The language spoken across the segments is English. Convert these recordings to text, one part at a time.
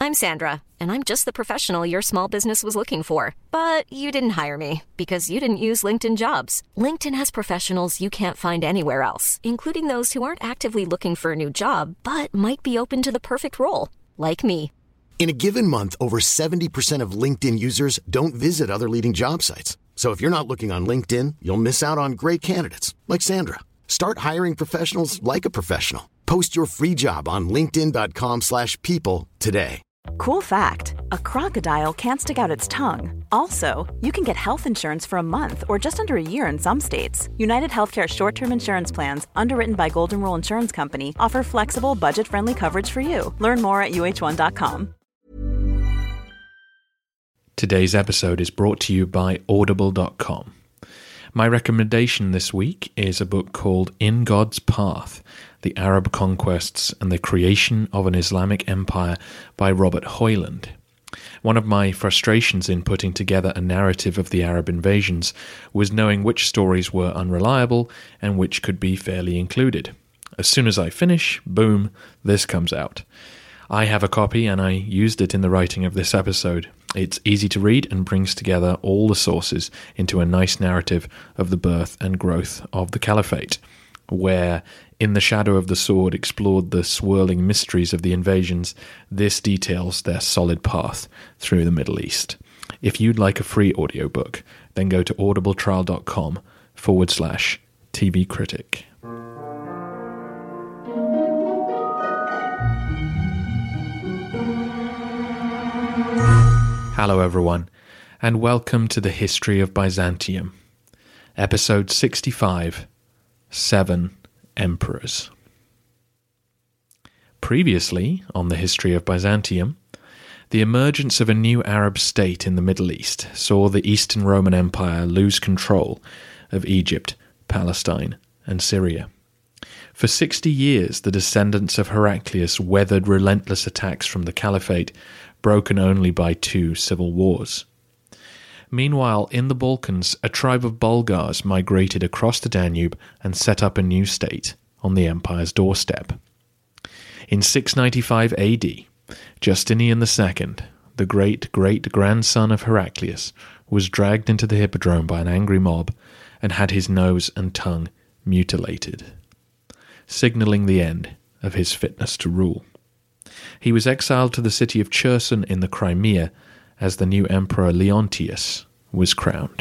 I'm Sandra, and I'm just the professional your small business was looking for. But you didn't hire me because you didn't use LinkedIn Jobs. LinkedIn has professionals you can't find anywhere else, including those who aren't actively looking for a new job, but might be open to the perfect role, like me. In a given month, over 70% of LinkedIn users don't visit other leading job sites. So if you're not looking on LinkedIn, you'll miss out on great candidates like Sandra. Start hiring professionals like a professional. Post your free job on linkedin.com/people today. Cool fact, a crocodile can't stick out its tongue. Also, you can get health insurance for a month or just under a year in some states. United Healthcare short-term insurance plans, underwritten by Golden Rule Insurance Company, offer flexible, budget-friendly coverage for you. Learn more at uh1.com. Today's episode is brought to you by Audible.com. My recommendation this week is a book called In God's Path, The Arab Conquests and the Creation of an Islamic Empire by Robert Hoyland. One of my frustrations in putting together a narrative of the Arab invasions was knowing which stories were unreliable and which could be fairly included. As soon as I finish, boom, this comes out. I have a copy and I used it in the writing of this episode. It's easy to read and brings together all the sources into a nice narrative of the birth and growth of the Caliphate, where In the Shadow of the Sword explored the swirling mysteries of the invasions. This details their solid path through the Middle East. If you'd like a free audiobook, then go to audibletrial.com/TV Critic. Hello everyone, and welcome to the History of Byzantium, episode 65, 7 Emperors. Previously, on the History of Byzantium, the emergence of a new Arab state in the Middle East saw the Eastern Roman Empire lose control of Egypt, Palestine, and Syria. For 60 years, the descendants of Heraclius weathered relentless attacks from the Caliphate, broken only by 2 civil wars. Meanwhile, in the Balkans, a tribe of Bulgars migrated across the Danube and set up a new state on the empire's doorstep. In 695 AD, Justinian II, the great-great-grandson of Heraclius, was dragged into the hippodrome by an angry mob and had his nose and tongue mutilated, signalling the end of his fitness to rule. He was exiled to the city of Cherson in the Crimea as the new emperor Leontius was crowned.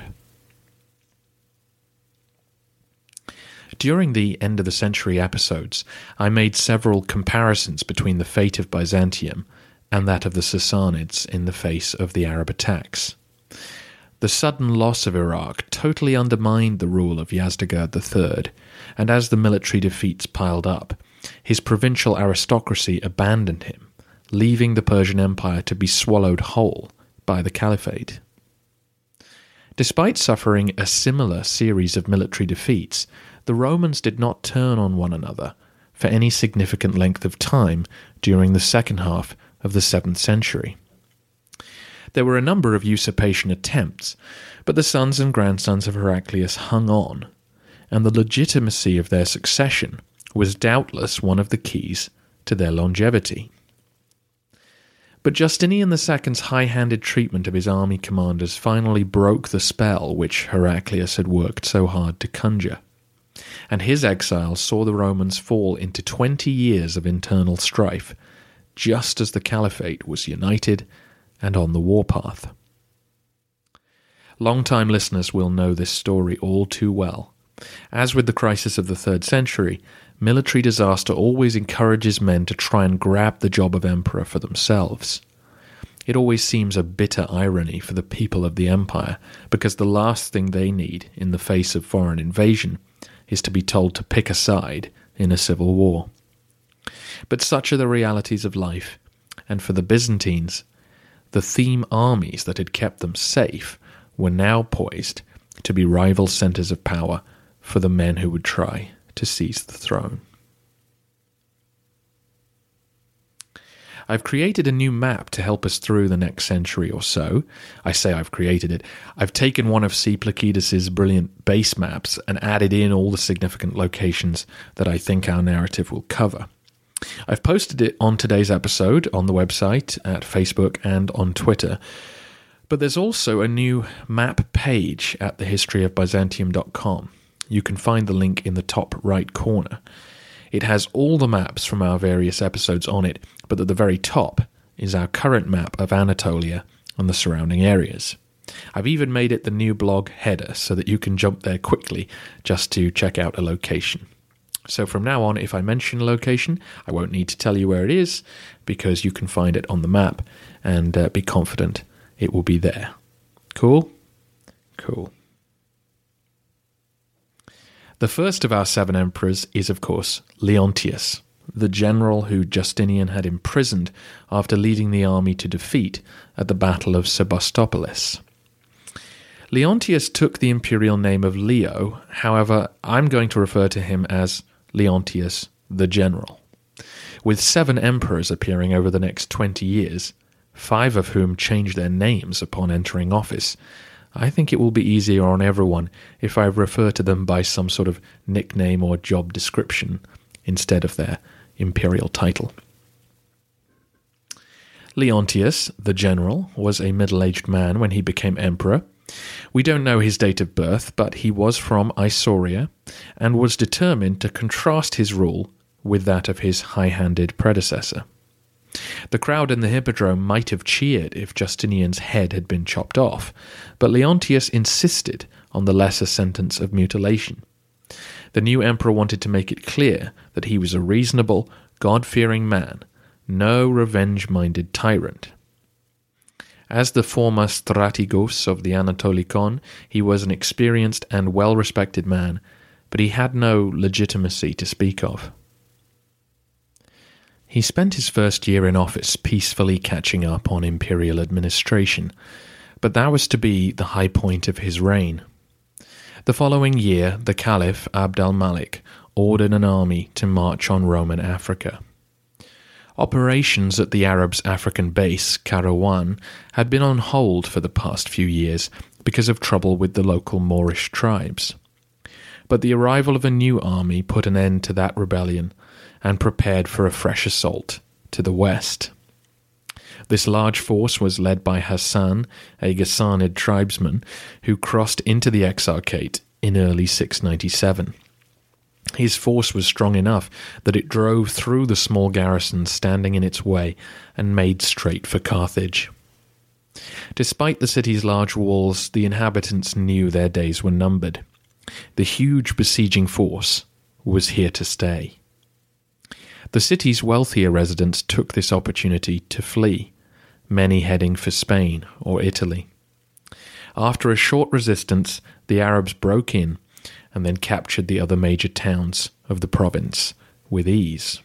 During the end of the century episodes, I made several comparisons between the fate of Byzantium and that of the Sassanids in the face of the Arab attacks. The sudden loss of Iraq totally undermined the rule of Yazdegerd III, and as the military defeats piled up, his provincial aristocracy abandoned him, leaving the Persian Empire to be swallowed whole by the Caliphate. Despite suffering a similar series of military defeats, the Romans did not turn on one another for any significant length of time during the second half of the 7th century. There were a number of usurpation attempts, but the sons and grandsons of Heraclius hung on, and the legitimacy of their succession was doubtless one of the keys to their longevity. But Justinian II's high-handed treatment of his army commanders finally broke the spell which Heraclius had worked so hard to conjure, and his exile saw the Romans fall into 20 years of internal strife, just as the Caliphate was united and on the warpath. Long-time listeners will know this story all too well. As with the crisis of the 3rd century, military disaster always encourages men to try and grab the job of emperor for themselves. It always seems a bitter irony for the people of the empire, because the last thing they need in the face of foreign invasion is to be told to pick a side in a civil war. But such are the realities of life, and for the Byzantines, the theme armies that had kept them safe were now poised to be rival centres of power for the men who would try to seize the throne. I've created a new map to help us through the next century or so. I say I've created it. I've taken one of C. Placidus' brilliant base maps and added in all the significant locations that I think our narrative will cover. I've posted it on today's episode on the website, at Facebook, and on Twitter. But there's also a new map page at thehistoryofbyzantium.com. You can find the link in the top right corner. It has all the maps from our various episodes on it, but at the very top is our current map of Anatolia and the surrounding areas. I've even made it the new blog header so that you can jump there quickly just to check out a location. So from now on, if I mention a location, I won't need to tell you where it is because you can find it on the map and be confident it will be there. Cool? Cool. The first of our 7 emperors is, of course, Leontius, the general who Justinian had imprisoned after leading the army to defeat at the Battle of Sebastopolis. Leontius took the imperial name of Leo, however, I'm going to refer to him as Leontius the General. With 7 emperors appearing over the next 20 years, 5 of whom changed their names upon entering office, I think it will be easier on everyone if I refer to them by some sort of nickname or job description instead of their imperial title. Leontius, the general, was a middle-aged man when he became emperor. We don't know his date of birth, but he was from Isauria and was determined to contrast his rule with that of his high-handed predecessor. The crowd in the Hippodrome might have cheered if Justinian's head had been chopped off, but Leontius insisted on the lesser sentence of mutilation. The new emperor wanted to make it clear that he was a reasonable, God-fearing man, no revenge-minded tyrant. As the former strategos of the Anatolikon, he was an experienced and well-respected man, but he had no legitimacy to speak of. He spent his first year in office peacefully catching up on imperial administration, but that was to be the high point of his reign. The following year, the Caliph Abd al-Malik ordered an army to march on Roman Africa. Operations at the Arabs' African base, Kairouan, had been on hold for the past few years because of trouble with the local Moorish tribes. But the arrival of a new army put an end to that rebellion and prepared for a fresh assault to the west. This large force was led by Hassan, a Ghassanid tribesman, who crossed into the Exarchate in early 697. His force was strong enough that it drove through the small garrison standing in its way and made straight for Carthage. Despite the city's large walls, the inhabitants knew their days were numbered. The huge besieging force was here to stay. The city's wealthier residents took this opportunity to flee, many heading for Spain or Italy. After a short resistance, the Arabs broke in and then captured the other major towns of the province with ease.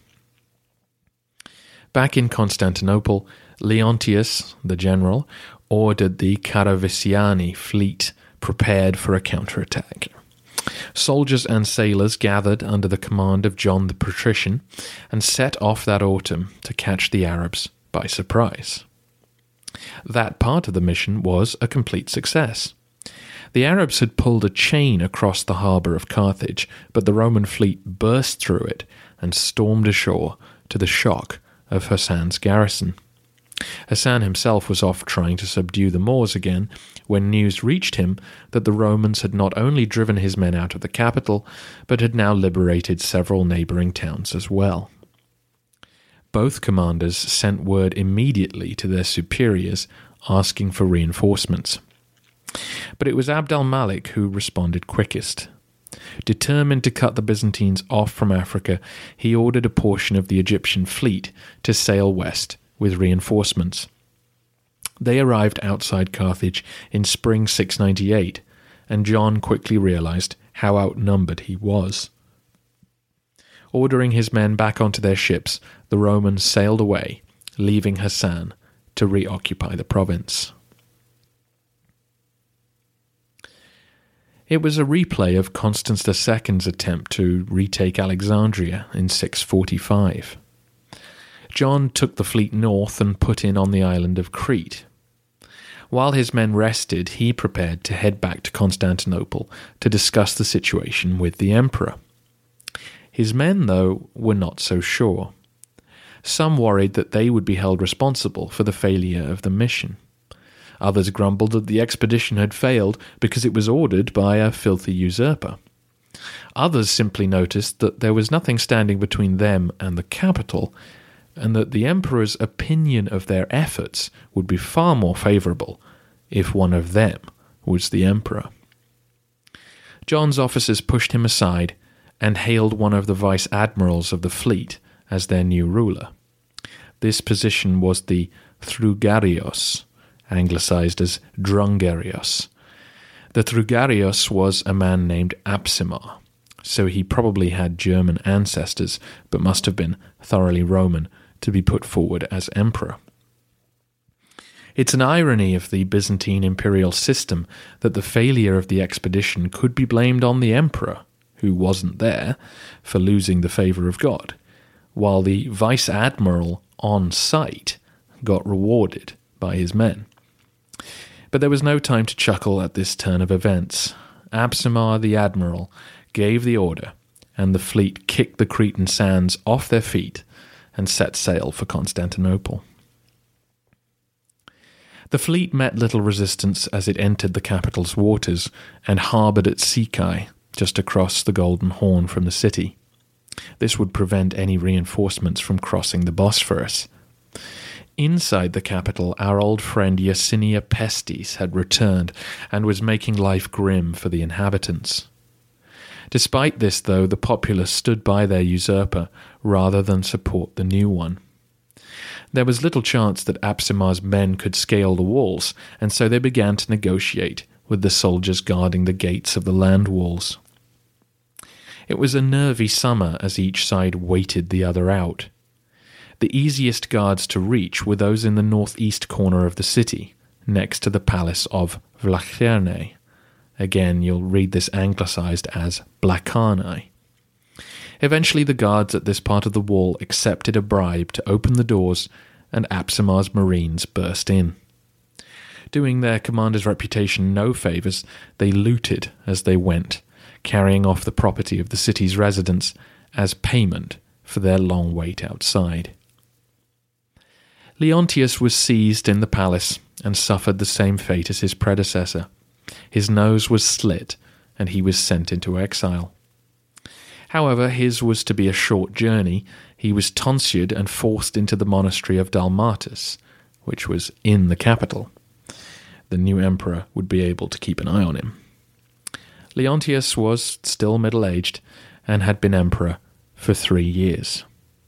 Back in Constantinople, Leontius, the general, ordered the Caravisiani fleet prepared for a counterattack. Soldiers and sailors gathered under the command of John the Patrician and set off that autumn to catch the Arabs by surprise. That part of the mission was a complete success. The Arabs had pulled a chain across the harbour of Carthage, but the Roman fleet burst through it and stormed ashore to the shock of Hassan's garrison. Hassan himself was off trying to subdue the Moors again when news reached him that the Romans had not only driven his men out of the capital, but had now liberated several neighbouring towns as well. Both commanders sent word immediately to their superiors asking for reinforcements. But it was Abd al-Malik who responded quickest. Determined to cut the Byzantines off from Africa, he ordered a portion of the Egyptian fleet to sail west with reinforcements. They arrived outside Carthage in spring 698, and John quickly realized how outnumbered he was. Ordering his men back onto their ships, the Romans sailed away, leaving Hassan to reoccupy the province. It was a replay of Constans II's attempt to retake Alexandria in 645. John took the fleet north and put in on the island of Crete. While his men rested, he prepared to head back to Constantinople to discuss the situation with the emperor. His men, though, were not so sure. Some worried that they would be held responsible for the failure of the mission. Others grumbled that the expedition had failed because it was ordered by a filthy usurper. Others simply noticed that there was nothing standing between them and the capital, and that the emperor's opinion of their efforts would be far more favourable if one of them was the emperor. John's officers pushed him aside and hailed one of the vice-admirals of the fleet as their new ruler. This position was the Thrugarios, anglicised as Drungarios. The Thrugarios was a man named Apsimar, so he probably had German ancestors, but must have been thoroughly Roman to be put forward as emperor. It's an irony of the Byzantine imperial system that the failure of the expedition could be blamed on the emperor, who wasn't there, for losing the favour of God, while the vice-admiral on site got rewarded by his men. But there was no time to chuckle at this turn of events. Apsimar the admiral gave the order, and the fleet kicked the Cretan sands off their feet and set sail for Constantinople. The fleet met little resistance as it entered the capital's waters and harboured at Sikai, just across the Golden Horn from the city. This would prevent any reinforcements from crossing the Bosphorus. Inside the capital, our old friend Yersinia Pestis had returned and was making life grim for the inhabitants. Despite this, though, the populace stood by their usurper rather than support the new one. There was little chance that Apsimar's men could scale the walls, and so they began to negotiate with the soldiers guarding the gates of the land walls. It was a nervy summer as each side waited the other out. The easiest guards to reach were those in the northeast corner of the city, next to the palace of Vlacherne. Again, you'll read this anglicised as Blachanae. Eventually the guards at this part of the wall accepted a bribe to open the doors, and Apsimar's marines burst in. Doing their commander's reputation no favours, they looted as they went, carrying off the property of the city's residents as payment for their long wait outside. Leontius was seized in the palace and suffered the same fate as his predecessor. His nose was slit, and he was sent into exile. However, his was to be a short journey. He was tonsured and forced into the monastery of Dalmatus, which was in the capital. The new emperor would be able to keep an eye on him. Leontius was still middle-aged and had been emperor for 3 years.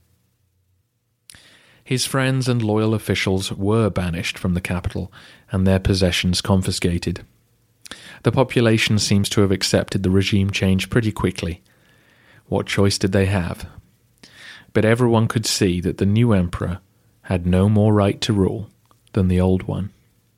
His friends and loyal officials were banished from the capital and their possessions confiscated. The population seems to have accepted the regime change pretty quickly. What choice did they have? But everyone could see that the new emperor had no more right to rule than the old one.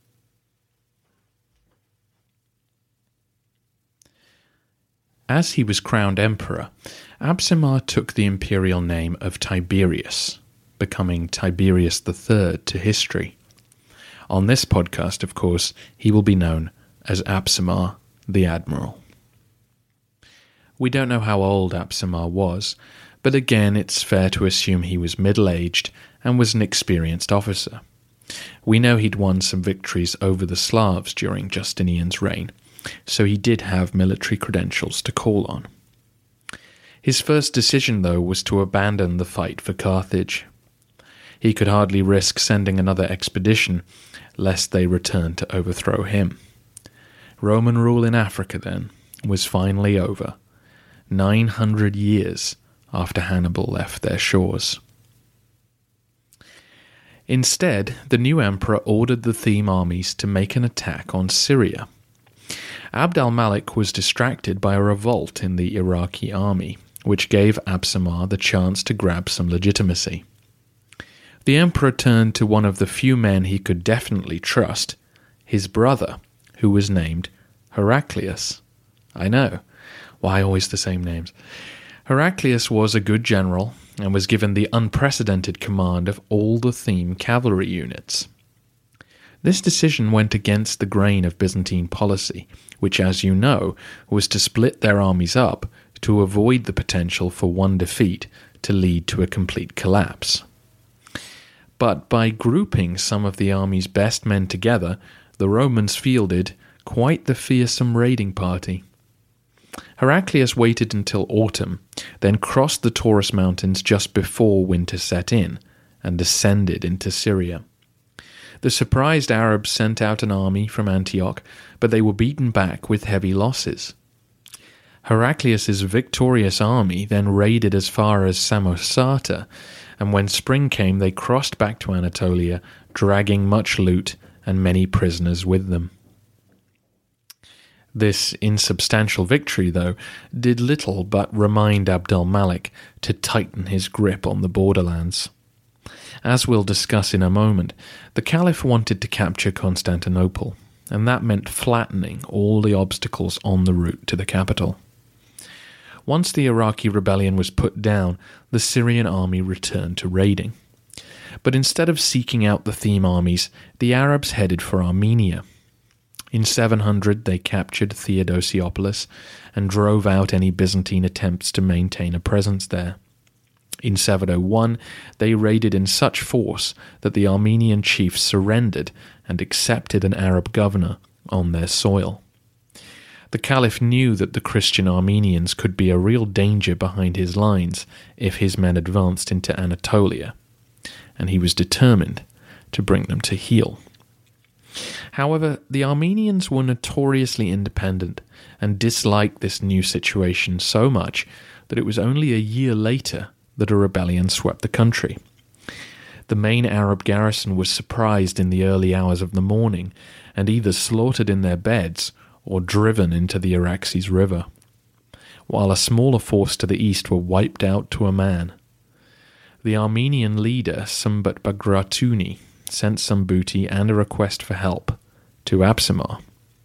As he was crowned emperor, Apsimar took the imperial name of Tiberius, becoming Tiberius III to history. On this podcast, of course, he will be known as Apsimar the Admiral. We don't know how old Apsimar was, but again it's fair to assume he was middle-aged and was an experienced officer. We know he'd won some victories over the Slavs during Justinian's reign, so he did have military credentials to call on. His first decision, though, was to abandon the fight for Carthage. He could hardly risk sending another expedition, lest they return to overthrow him. Roman rule in Africa, then, was finally over, 900 years after Hannibal left their shores. Instead, the new emperor ordered the Theme armies to make an attack on Syria. Abd al-Malik was distracted by a revolt in the Iraqi army, which gave Apsimar the chance to grab some legitimacy. The emperor turned to one of the few men he could definitely trust, his brother, who was named Heraclius. I know. Why always the same names? Heraclius was a good general and was given the unprecedented command of all the Theme cavalry units. This decision went against the grain of Byzantine policy, which, as you know, was to split their armies up to avoid the potential for one defeat to lead to a complete collapse. But by grouping some of the army's best men together, the Romans fielded quite the fearsome raiding party. Heraclius waited until autumn, then crossed the Taurus Mountains just before winter set in, and descended into Syria. The surprised Arabs sent out an army from Antioch, but they were beaten back with heavy losses. Heraclius's victorious army then raided as far as Samosata, and when spring came they crossed back to Anatolia, dragging much loot and many prisoners with them. This insubstantial victory, though, did little but remind Abd al-Malik to tighten his grip on the borderlands. As we'll discuss in a moment, the Caliph wanted to capture Constantinople, and that meant flattening all the obstacles on the route to the capital. Once the Iraqi rebellion was put down, the Syrian army returned to raiding. But instead of seeking out the theme armies, the Arabs headed for Armenia. In 700 they captured Theodosiopolis and drove out any Byzantine attempts to maintain a presence there. In 701 they raided in such force that the Armenian chiefs surrendered and accepted an Arab governor on their soil. The Caliph knew that the Christian Armenians could be a real danger behind his lines if his men advanced into Anatolia, and he was determined to bring them to heel. However, the Armenians were notoriously independent and disliked this new situation so much that it was only a year later that a rebellion swept the country. The main Arab garrison was surprised in the early hours of the morning and either slaughtered in their beds or driven into the Araxes River, while a smaller force to the east were wiped out to a man. The Armenian leader, Sumbat Bagratuni, sent some booty and a request for help to Absimar.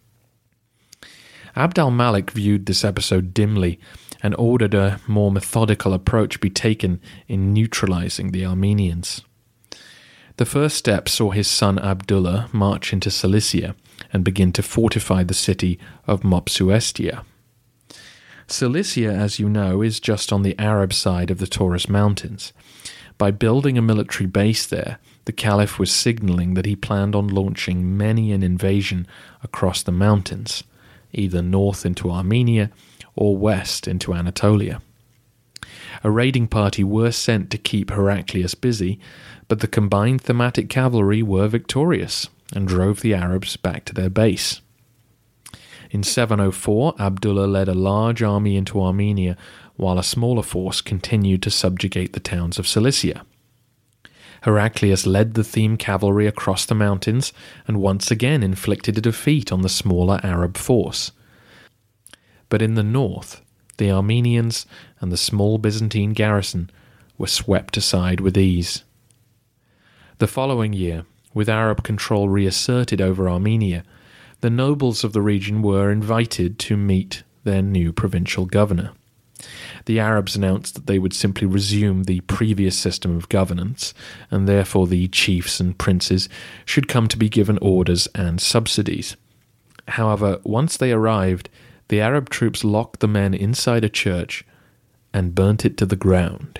Abd al-Malik viewed this episode dimly and ordered a more methodical approach be taken in neutralizing the Armenians. The first step saw his son Abdullah march into Cilicia and begin to fortify the city of Mopsuestia. Cilicia, as you know, is just on the Arab side of the Taurus Mountains. By building a military base there, the Caliph was signaling that he planned on launching many an invasion across the mountains, either north into Armenia or west into Anatolia. A raiding party were sent to keep Heraclius busy, but the combined thematic cavalry were victorious and drove the Arabs back to their base. In 704, Abdullah led a large army into Armenia, while a smaller force continued to subjugate the towns of Cilicia. Heraclius led the theme cavalry across the mountains and once again inflicted a defeat on the smaller Arab force. But in the north, the Armenians and the small Byzantine garrison were swept aside with ease. The following year, with Arab control reasserted over Armenia, the nobles of the region were invited to meet their new provincial governor. The Arabs announced that they would simply resume the previous system of governance, and therefore the chiefs and princes should come to be given orders and subsidies. However, once they arrived, the Arab troops locked the men inside a church and burnt it to the ground.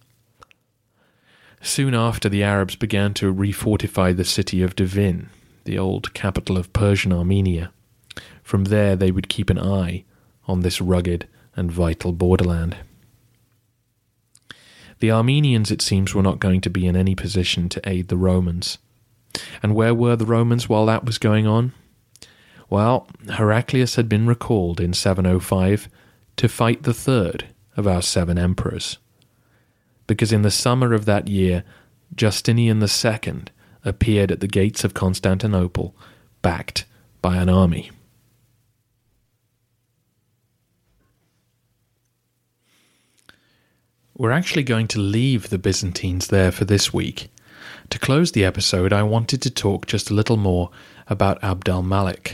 Soon after, the Arabs began to refortify the city of Divin, the old capital of Persian Armenia. From there they would keep an eye on this rugged and vital borderland. The Armenians, it seems, were not going to be in any position to aid the Romans. And where were the Romans while that was going on? Well, Heraclius had been recalled in 705 to fight the third of our 7 emperors. Because in the summer of that year, Justinian II appeared at the gates of Constantinople, backed by an army. We're actually going to leave the Byzantines there for this week. To close the episode, I wanted to talk just a little more about Abd al-Malik.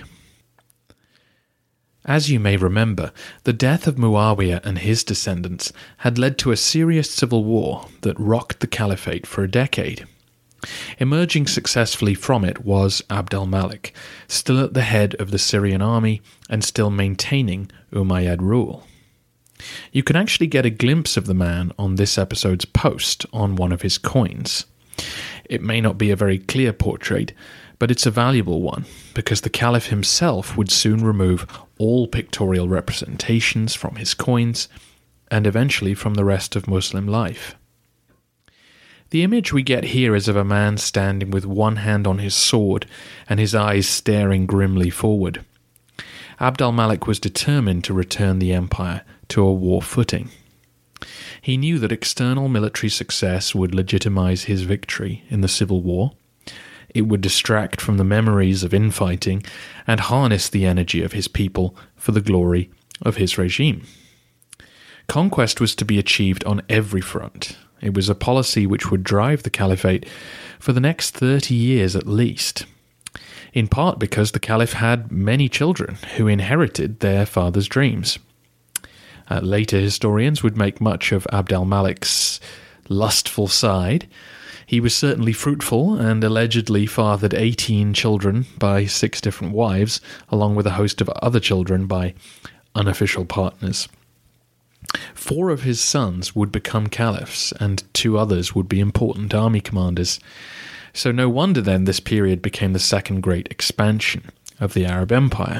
As you may remember, the death of Muawiyah and his descendants had led to a serious civil war that rocked the caliphate for a decade. Emerging successfully from it was Abd al-Malik, still at the head of the Syrian army and still maintaining Umayyad rule. You can actually get a glimpse of the man on this episode's post on one of his coins. It may not be a very clear portrait, but it's a valuable one, because the Caliph himself would soon remove all pictorial representations from his coins, and eventually from the rest of Muslim life. The image we get here is of a man standing with one hand on his sword and his eyes staring grimly forward. Abd al-Malik was determined to return the empire to a war footing. He knew that external military success would legitimize his victory in the civil war. It would distract from the memories of infighting and harness the energy of his people for the glory of his regime. Conquest was to be achieved on every front. It was a policy which would drive the caliphate for the next 30 years at least, in part because the caliph had many children who inherited their father's dreams. Later historians would make much of Abd al-Malik's lustful side. He was certainly fruitful and allegedly fathered 18 children by 6 different wives, along with a host of other children by unofficial partners. 4 of his sons would become caliphs, and 2 others would be important army commanders. So no wonder then this period became the second great expansion of the Arab Empire.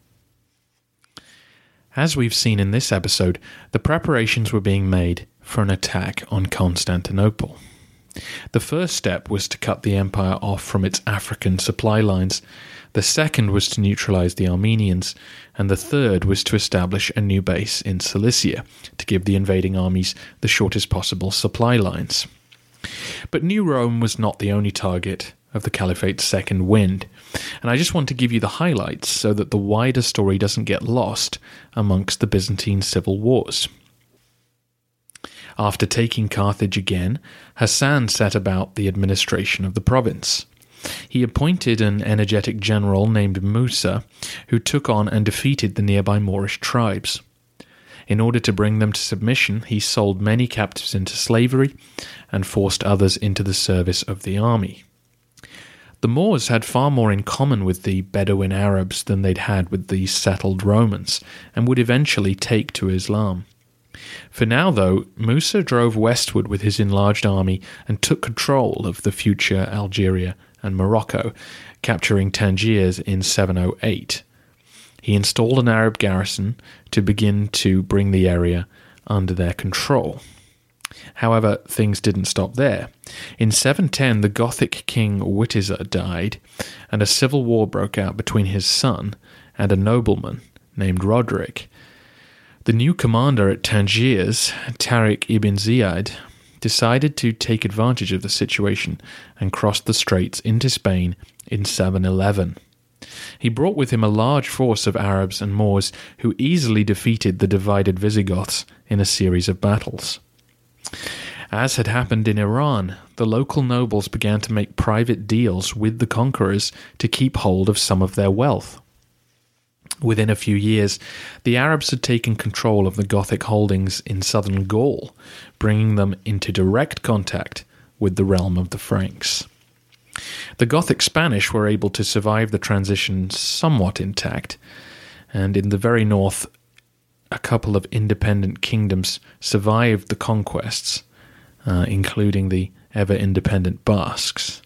As we've seen in this episode, the preparations were being made for an attack on Constantinople. The first step was to cut the empire off from its African supply lines. The second was to neutralize the Armenians, and the third was to establish a new base in Cilicia to give the invading armies the shortest possible supply lines. But New Rome was not the only target of the Caliphate's second wind, and I just want to give you the highlights so that the wider story doesn't get lost amongst the Byzantine civil wars. After taking Carthage again, Hassan set about the administration of the province. He appointed an energetic general named Musa, who took on and defeated the nearby Moorish tribes. In order to bring them to submission, he sold many captives into slavery and forced others into the service of the army. The Moors had far more in common with the Bedouin Arabs than they'd had with the settled Romans, and would eventually take to Islam. For now, though, Musa drove westward with his enlarged army and took control of the future Algeria and Morocco, capturing Tangiers in 708. He installed an Arab garrison to begin to bring the area under their control. However, things didn't stop there. In 710, the Gothic king Witiza died, and a civil war broke out between his son and a nobleman named Roderick. The new commander at Tangiers, Tariq ibn Ziyad, decided to take advantage of the situation and crossed the straits into Spain in 711. He brought with him a large force of Arabs and Moors who easily defeated the divided Visigoths in a series of battles. As had happened in Iran, the local nobles began to make private deals with the conquerors to keep hold of some of their wealth. Within a few years, the Arabs had taken control of the Gothic holdings in southern Gaul, bringing them into direct contact with the realm of the Franks. The Gothic Spanish were able to survive the transition somewhat intact, and in the very north, a couple of independent kingdoms survived the conquests, including the ever-independent Basques.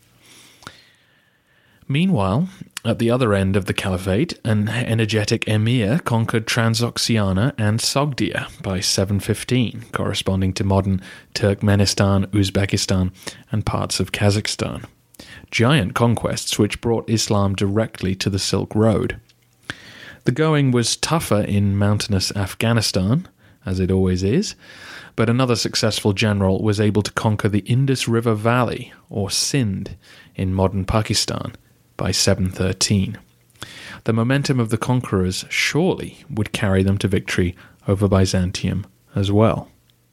Meanwhile, at the other end of the caliphate, an energetic emir conquered Transoxiana and Sogdia by 715, corresponding to modern Turkmenistan, Uzbekistan, and parts of Kazakhstan. Giant conquests which brought Islam directly to the Silk Road. The going was tougher in mountainous Afghanistan, as it always is, but another successful general was able to conquer the Indus River Valley, or Sindh, in modern Pakistan by 713. The momentum of the conquerors surely would carry them to victory over Byzantium as well.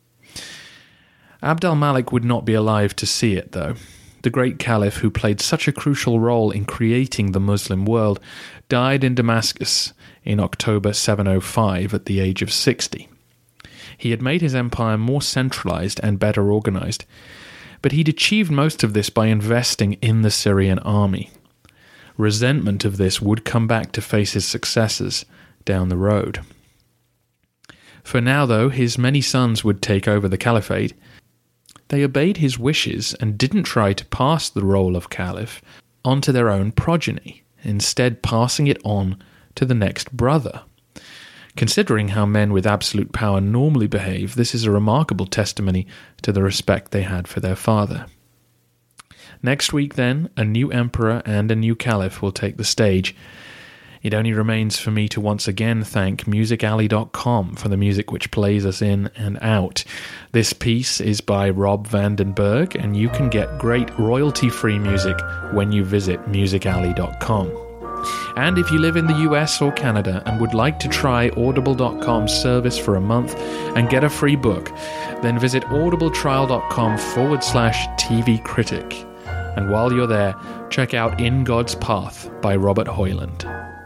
Abd al-Malik would not be alive to see it, though. The great caliph, who played such a crucial role in creating the Muslim world, died in Damascus in October 705 at the age of 60. He had made his empire more centralized and better organized, but he'd achieved most of this by investing in the Syrian army. Resentment of this would come back to face his successors down the road. For now, though, his many sons would take over the caliphate. they obeyed his wishes and didn't try to pass the role of caliph onto their own progeny, instead passing it on to the next brother. Considering how men with absolute power normally behave, this is a remarkable testimony to the respect they had for their father. Next week, then, a new emperor and a new caliph will take the stage. It only remains for me to once again thank musicalley.com for the music which plays us in and out. This piece is by Rob Vandenberg, and you can get great royalty-free music when you visit musicalley.com. And if you live in the US or Canada and would like to try Audible.com's service for a month and get a free book, then visit audibletrial.com/TV Critic. And while you're there, check out In God's Path by Robert Hoyland.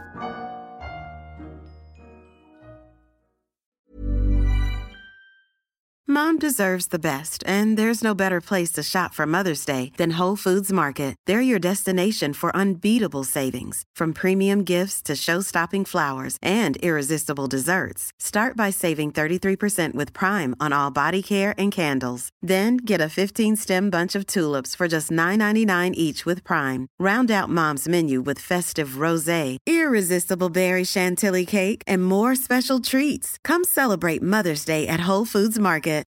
Mom deserves the best, and there's no better place to shop for Mother's Day than Whole Foods Market. They're your destination for unbeatable savings, from premium gifts to show-stopping flowers and irresistible desserts. Start by saving 33% with Prime on all body care and candles. Then get a 15-stem bunch of tulips for just $9.99 each with Prime. Round out Mom's menu with festive rosé, irresistible berry chantilly cake, and more special treats. Come celebrate Mother's Day at Whole Foods Market.